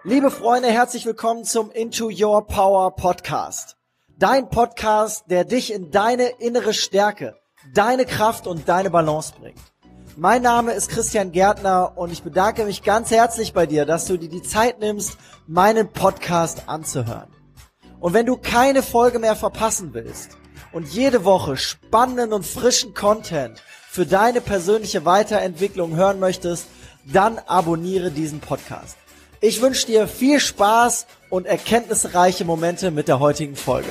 Liebe Freunde, herzlich willkommen zum Into Your Power Podcast. Dein Podcast, der dich in deine innere Stärke, deine Kraft und deine Balance bringt. Mein Name ist Christian Gärtner und ich bedanke mich ganz herzlich bei dir, dass du dir die Zeit nimmst, meinen Podcast anzuhören. Und wenn du keine Folge mehr verpassen willst und jede Woche spannenden und frischen Content für deine persönliche Weiterentwicklung hören möchtest, dann abonniere diesen Podcast. Ich wünsche dir viel Spaß und erkenntnisreiche Momente mit der heutigen Folge.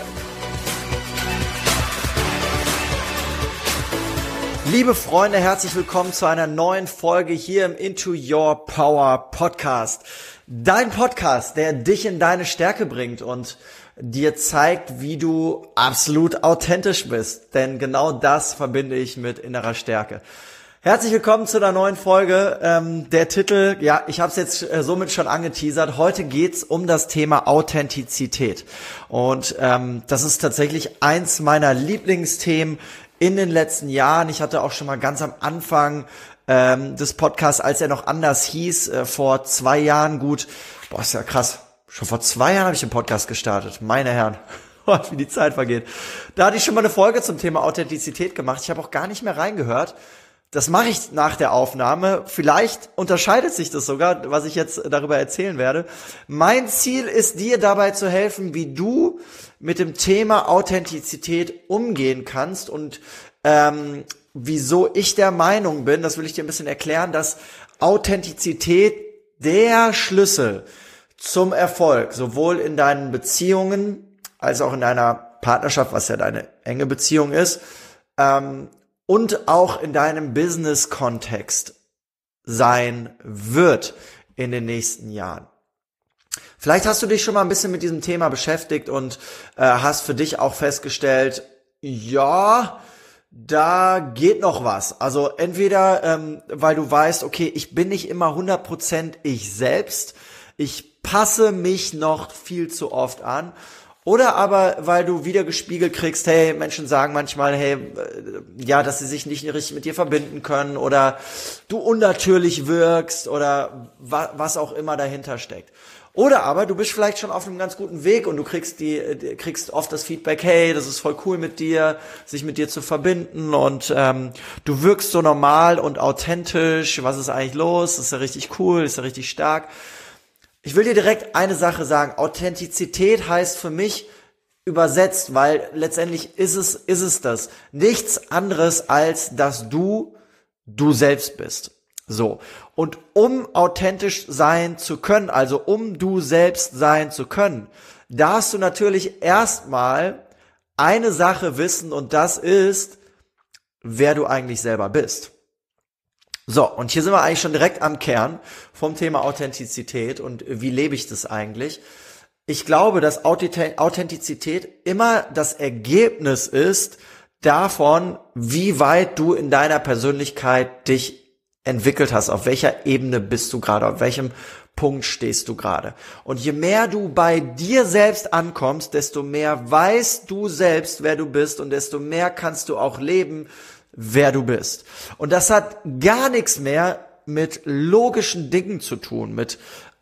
Liebe Freunde, herzlich willkommen zu einer neuen Folge hier im Into Your Power Podcast. Dein Podcast, der dich in deine Stärke bringt und dir zeigt, wie du absolut authentisch bist. Denn genau das verbinde ich mit innerer Stärke. Herzlich willkommen zu einer neuen Folge. Der Titel, ja, ich habe es jetzt somit schon angeteasert. Heute geht's um das Thema Authentizität. Und das ist tatsächlich eins meiner Lieblingsthemen in den letzten Jahren. Ich hatte auch schon mal ganz am Anfang des Podcasts, als er noch anders hieß, vor 2 Jahren gut. Boah, ist ja krass. Schon vor 2 Jahren habe ich den Podcast gestartet. Meine Herren, wie die Zeit vergeht. Da hatte ich schon mal eine Folge zum Thema Authentizität gemacht. Ich habe auch gar nicht mehr reingehört. Das mache ich nach der Aufnahme. Vielleicht unterscheidet sich das sogar, was ich jetzt darüber erzählen werde. Mein Ziel ist, dir dabei zu helfen, wie du mit dem Thema Authentizität umgehen kannst und wieso ich der Meinung bin, das will ich dir ein bisschen erklären, dass Authentizität der Schlüssel zum Erfolg, sowohl in deinen Beziehungen als auch in deiner Partnerschaft, was ja deine enge Beziehung ist, und auch in deinem Business-Kontext sein wird in den nächsten Jahren. Vielleicht hast du dich schon mal ein bisschen mit diesem Thema beschäftigt und hast für dich auch festgestellt, ja, da geht noch was. Also entweder, weil du weißt, okay, ich bin nicht immer 100% ich selbst, ich passe mich noch viel zu oft an. Oder aber, weil du wieder gespiegelt kriegst, hey, Menschen sagen manchmal, hey, ja, dass sie sich nicht richtig mit dir verbinden können oder du unnatürlich wirkst oder was auch immer dahinter steckt. Oder aber du bist vielleicht schon auf einem ganz guten Weg und du kriegst oft das Feedback, hey, das ist voll cool mit dir, sich mit dir zu verbinden und du wirkst so normal und authentisch, was ist eigentlich los, das ist ja richtig cool, ist ja richtig stark. Ich will dir direkt eine Sache sagen. Authentizität heißt für mich übersetzt, weil letztendlich ist es das. Nichts anderes als, dass du selbst bist. So. Und um authentisch sein zu können, also um du selbst sein zu können, darfst du natürlich erstmal eine Sache wissen und das ist, wer du eigentlich selber bist. So, und hier sind wir eigentlich schon direkt am Kern vom Thema Authentizität und wie lebe ich das eigentlich? Ich glaube, dass Authentizität immer das Ergebnis ist davon, wie weit du in deiner Persönlichkeit dich entwickelt hast, auf welcher Ebene bist du gerade, auf welchem Punkt stehst du gerade. Und je mehr du bei dir selbst ankommst, desto mehr weißt du selbst, wer du bist und desto mehr kannst du auch leben, wer du bist. Und das hat gar nichts mehr mit logischen Dingen zu tun, mit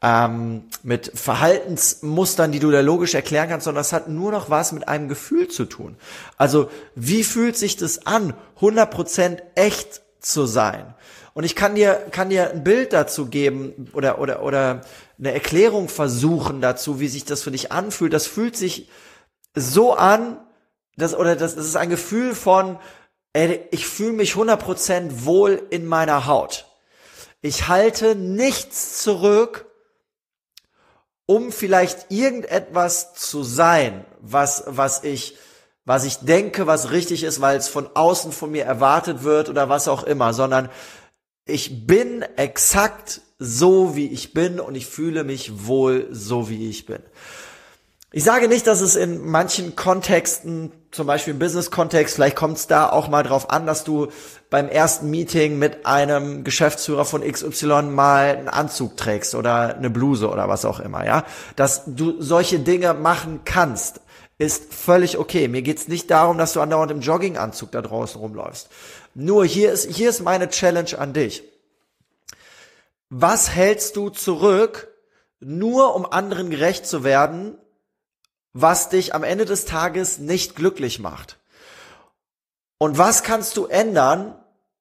Verhaltensmustern, die du da logisch erklären kannst, sondern das hat nur noch was mit einem Gefühl zu tun. Also, wie fühlt sich das an, 100% echt zu sein? Und ich kann dir ein Bild dazu geben oder eine Erklärung versuchen dazu, wie sich das für dich anfühlt. Das fühlt sich so an, das ist ein Gefühl von, ich fühle mich 100% wohl in meiner Haut. Ich halte nichts zurück, um vielleicht irgendetwas zu sein, was ich denke, was richtig ist, weil es von außen von mir erwartet wird oder was auch immer, sondern ich bin exakt so, wie ich bin und ich fühle mich wohl so, wie ich bin. Ich sage nicht, dass es in manchen Kontexten, zum Beispiel im Business-Kontext, vielleicht kommt es da auch mal drauf an, dass du beim ersten Meeting mit einem Geschäftsführer von XY mal einen Anzug trägst oder eine Bluse oder was auch immer, ja. Dass du solche Dinge machen kannst, ist völlig okay. Mir geht's nicht darum, dass du andauernd im Jogginganzug da draußen rumläufst. Nur hier ist meine Challenge an dich. Was hältst du zurück, nur um anderen gerecht zu werden, was dich am Ende des Tages nicht glücklich macht. Und was kannst du ändern,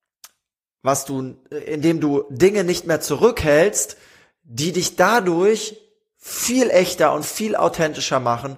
indem du Dinge nicht mehr zurückhältst, die dich dadurch viel echter und viel authentischer machen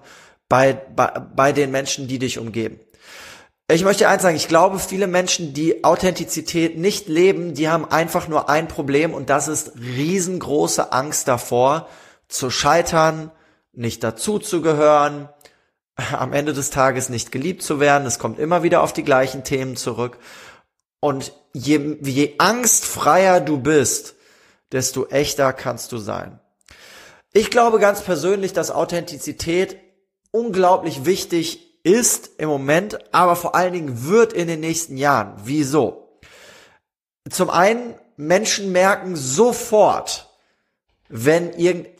bei den Menschen, die dich umgeben. Ich möchte eins sagen, ich glaube, viele Menschen, die Authentizität nicht leben, die haben einfach nur ein Problem und das ist riesengroße Angst davor, zu scheitern, nicht dazuzugehören, am Ende des Tages nicht geliebt zu werden. Es kommt immer wieder auf die gleichen Themen zurück. Und je angstfreier du bist, desto echter kannst du sein. Ich glaube ganz persönlich, dass Authentizität unglaublich wichtig ist im Moment, aber vor allen Dingen wird in den nächsten Jahren. Wieso? Zum einen, Menschen merken sofort, wenn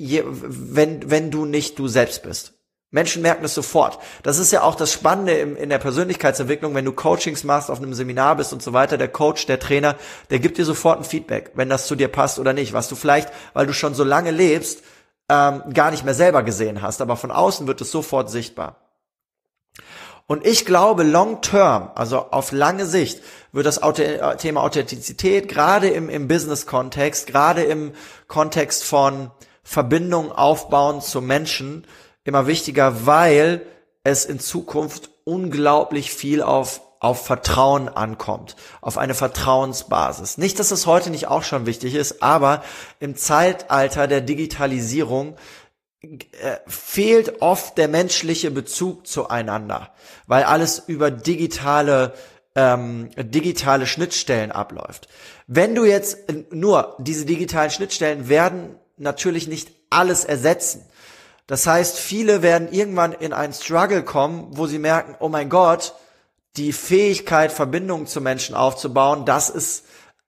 du nicht du selbst bist. Menschen merken es sofort. Das ist ja auch das Spannende in der Persönlichkeitsentwicklung, wenn du Coachings machst, auf einem Seminar bist und so weiter, der Coach, der Trainer, der gibt dir sofort ein Feedback, wenn das zu dir passt oder nicht, was du vielleicht, weil du schon so lange lebst, gar nicht mehr selber gesehen hast, aber von außen wird es sofort sichtbar. Und ich glaube, long term, also auf lange Sicht, wird das Thema Authentizität gerade im Business-Kontext, gerade im Kontext von Verbindungen aufbauen zu Menschen immer wichtiger, weil es in Zukunft unglaublich viel auf Vertrauen ankommt, auf eine Vertrauensbasis. Nicht, dass es heute nicht auch schon wichtig ist, aber im Zeitalter der Digitalisierung fehlt oft der menschliche Bezug zueinander, weil alles über digitale Schnittstellen abläuft. Wenn du jetzt nur diese digitalen Schnittstellen werden natürlich nicht alles ersetzen. Das heißt, viele werden irgendwann in einen Struggle kommen, wo sie merken, oh mein Gott, die Fähigkeit, Verbindungen zu Menschen aufzubauen, das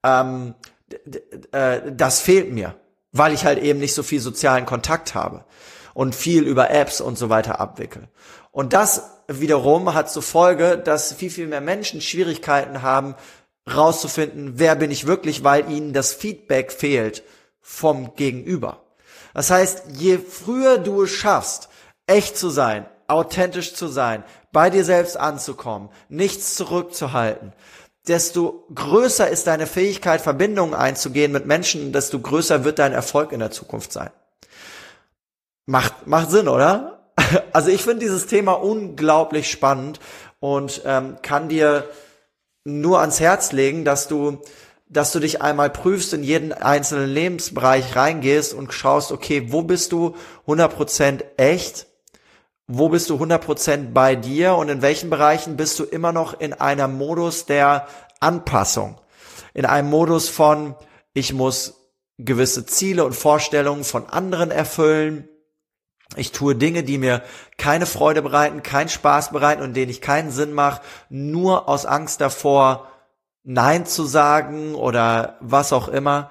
fehlt mir, weil ich halt eben nicht so viel sozialen Kontakt habe und viel über Apps und so weiter abwickle. Und das wiederum hat zur Folge, dass viel, viel mehr Menschen Schwierigkeiten haben, rauszufinden, wer bin ich wirklich, weil ihnen das Feedback fehlt vom Gegenüber. Das heißt, je früher du es schaffst, echt zu sein, authentisch zu sein, bei dir selbst anzukommen, nichts zurückzuhalten, desto größer ist deine Fähigkeit, Verbindungen einzugehen mit Menschen, desto größer wird dein Erfolg in der Zukunft sein. Macht Sinn, oder? Also ich finde dieses Thema unglaublich spannend und kann dir nur ans Herz legen, dass du dich einmal prüfst, in jeden einzelnen Lebensbereich reingehst und schaust, okay, wo bist du 100% echt? Wo bist du 100% bei dir und in welchen Bereichen bist du immer noch in einem Modus der Anpassung? In einem Modus von, ich muss gewisse Ziele und Vorstellungen von anderen erfüllen. Ich tue Dinge, die mir keine Freude bereiten, keinen Spaß bereiten und denen ich keinen Sinn mache, nur aus Angst davor, Nein zu sagen oder was auch immer.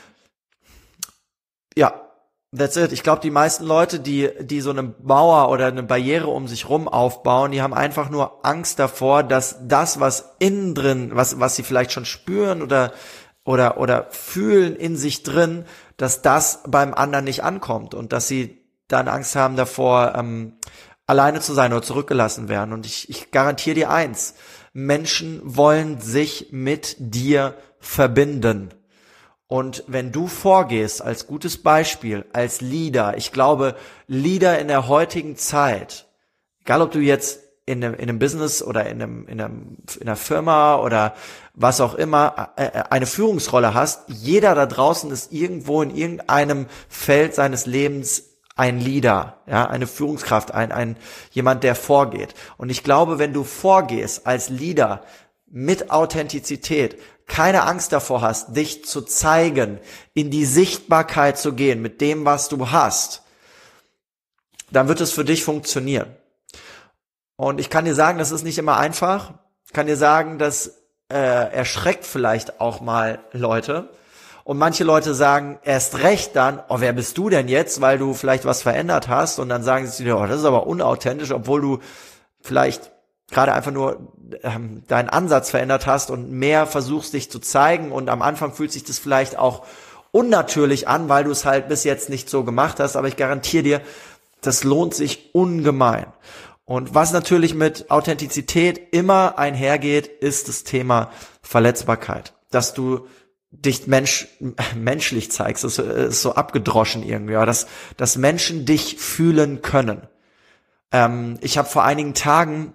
Ja, that's it. Ich glaube, die meisten Leute, die so eine Mauer oder eine Barriere um sich rum aufbauen, die haben einfach nur Angst davor, dass das, was innen drin, was sie vielleicht schon spüren oder fühlen in sich drin, dass das beim anderen nicht ankommt und dass sie dann Angst haben davor, alleine zu sein oder zurückgelassen werden. Und ich garantiere dir eins: Menschen wollen sich mit dir verbinden. Und wenn du vorgehst als gutes Beispiel, als Leader, ich glaube, Leader in der heutigen Zeit, egal ob du jetzt in einem Business oder in einer Firma oder was auch immer eine Führungsrolle hast, jeder da draußen ist irgendwo in irgendeinem Feld seines Lebens ein Leader, ja, eine Führungskraft, jemand, der vorgeht. Und ich glaube, wenn du vorgehst als Leader mit Authentizität, keine Angst davor hast, dich zu zeigen, in die Sichtbarkeit zu gehen mit dem, was du hast, dann wird es für dich funktionieren. Und ich kann dir sagen, das ist nicht immer einfach. Ich kann dir sagen, das erschreckt vielleicht auch mal Leute. Und manche Leute sagen erst recht dann, oh, wer bist du denn jetzt, weil du vielleicht was verändert hast. Und dann sagen sie dir, oh, das ist aber unauthentisch, obwohl du vielleicht gerade einfach nur deinen Ansatz verändert hast und mehr versuchst, dich zu zeigen. Und am Anfang fühlt sich das vielleicht auch unnatürlich an, weil du es halt bis jetzt nicht so gemacht hast, aber ich garantiere dir, das lohnt sich ungemein. Und was natürlich mit Authentizität immer einhergeht, ist das Thema Verletzbarkeit. Dass du dich menschlich zeigst, das ist so abgedroschen irgendwie, aber dass Menschen dich fühlen können. Ich habe vor einigen Tagen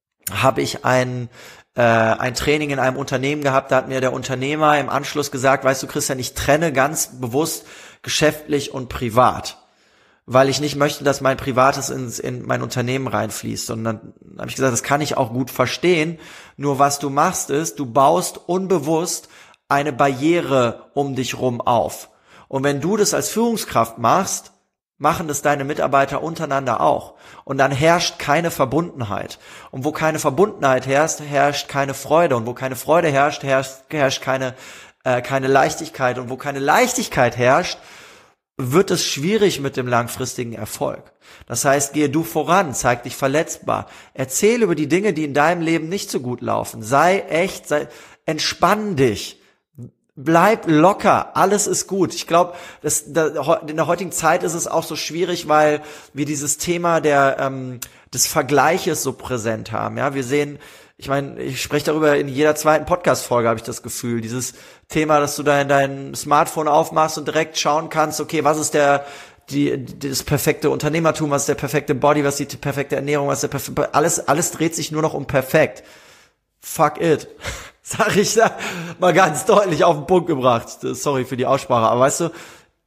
ein Training in einem Unternehmen gehabt, da hat mir der Unternehmer im Anschluss gesagt, weißt du Christian, ich trenne ganz bewusst geschäftlich und privat, weil ich nicht möchte, dass mein Privates in mein Unternehmen reinfließt. Und dann habe ich gesagt, das kann ich auch gut verstehen, nur was du machst ist, du baust unbewusst eine Barriere um dich rum auf. Und wenn du das als Führungskraft machst, machen das deine Mitarbeiter untereinander auch. Und dann herrscht keine Verbundenheit. Und wo keine Verbundenheit herrscht, herrscht keine Freude. Und wo keine Freude herrscht, herrscht keine Leichtigkeit. Und wo keine Leichtigkeit herrscht, wird es schwierig mit dem langfristigen Erfolg. Das heißt, gehe du voran, zeig dich verletzbar. Erzähl über die Dinge, die in deinem Leben nicht so gut laufen. Sei echt, entspann dich. Bleib locker, alles ist gut. Ich glaube, in der heutigen Zeit ist es auch so schwierig, weil wir dieses Thema des Vergleiches so präsent haben. Ja, wir sehen, ich spreche darüber in jeder zweiten Podcast-Folge, habe ich das Gefühl. Dieses Thema, dass du dein Smartphone aufmachst und direkt schauen kannst, okay, was ist das perfekte Unternehmertum, was ist der perfekte Body, was ist die perfekte Ernährung, was ist der perfekte, alles dreht sich nur noch um perfekt. Fuck it. Sag ich da mal ganz deutlich auf den Punkt gebracht. Sorry für die Aussprache, aber weißt du,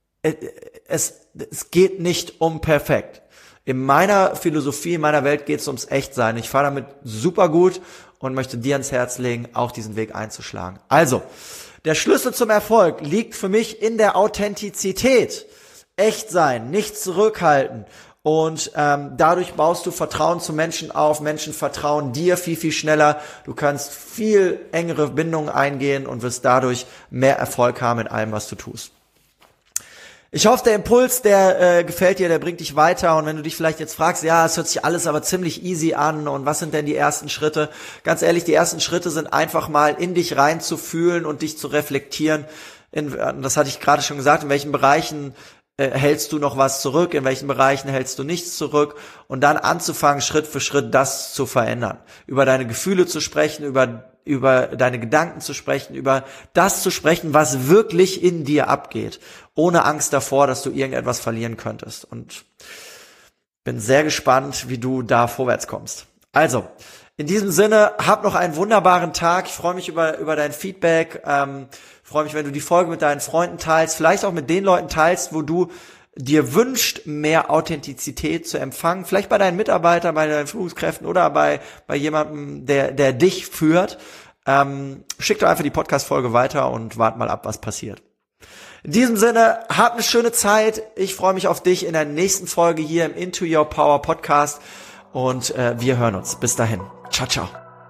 es geht nicht um perfekt. In meiner Philosophie, in meiner Welt geht es ums Echtsein. Ich fahre damit super gut und möchte dir ans Herz legen, auch diesen Weg einzuschlagen. Also, der Schlüssel zum Erfolg liegt für mich in der Authentizität. Echt sein, nicht zurückhalten. Und dadurch baust du Vertrauen zu Menschen auf. Menschen vertrauen dir viel, viel schneller. Du kannst viel engere Bindungen eingehen und wirst dadurch mehr Erfolg haben in allem, was du tust. Ich hoffe, der Impuls, der gefällt dir, der bringt dich weiter. Und wenn du dich vielleicht jetzt fragst, ja, es hört sich alles aber ziemlich easy an und was sind denn die ersten Schritte? Ganz ehrlich, die ersten Schritte sind einfach mal in dich reinzufühlen und dich zu reflektieren. Das hatte ich gerade schon gesagt, in welchen Bereichen hältst du noch was zurück, in welchen Bereichen hältst du nichts zurück und dann anzufangen, Schritt für Schritt das zu verändern. Über deine Gefühle zu sprechen, über deine Gedanken zu sprechen, über das zu sprechen, was wirklich in dir abgeht, ohne Angst davor, dass du irgendetwas verlieren könntest. Und bin sehr gespannt, wie du da vorwärts kommst. Also, in diesem Sinne, hab noch einen wunderbaren Tag. Ich freue mich über dein Feedback. Freue mich, wenn du die Folge mit deinen Freunden teilst, vielleicht auch mit den Leuten teilst, wo du dir wünschst, mehr Authentizität zu empfangen. Vielleicht bei deinen Mitarbeitern, bei deinen Führungskräften oder bei jemandem, der dich führt. Schick doch einfach die Podcast-Folge weiter und wart mal ab, was passiert. In diesem Sinne, hab eine schöne Zeit. Ich freue mich auf dich in der nächsten Folge hier im Into Your Power Podcast und wir hören uns. Bis dahin. Ciao, ciao.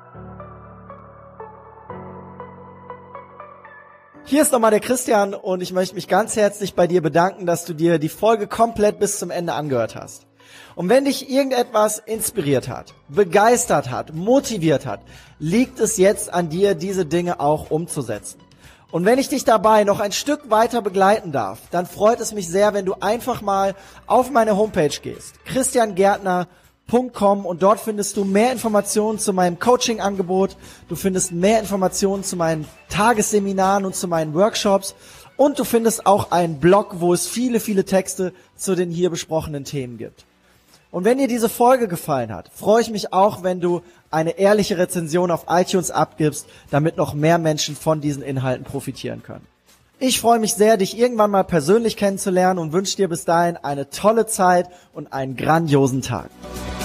Hier ist nochmal der Christian und ich möchte mich ganz herzlich bei dir bedanken, dass du dir die Folge komplett bis zum Ende angehört hast. Und wenn dich irgendetwas inspiriert hat, begeistert hat, motiviert hat, liegt es jetzt an dir, diese Dinge auch umzusetzen. Und wenn ich dich dabei noch ein Stück weiter begleiten darf, dann freut es mich sehr, wenn du einfach mal auf meine Homepage gehst, christiangärtner.com, und dort findest du mehr Informationen zu meinem Coaching-Angebot, du findest mehr Informationen zu meinen Tagesseminaren und zu meinen Workshops und du findest auch einen Blog, wo es viele, viele Texte zu den hier besprochenen Themen gibt. Und wenn dir diese Folge gefallen hat, freue ich mich auch, wenn du eine ehrliche Rezension auf iTunes abgibst, damit noch mehr Menschen von diesen Inhalten profitieren können. Ich freue mich sehr, dich irgendwann mal persönlich kennenzulernen und wünsche dir bis dahin eine tolle Zeit und einen grandiosen Tag.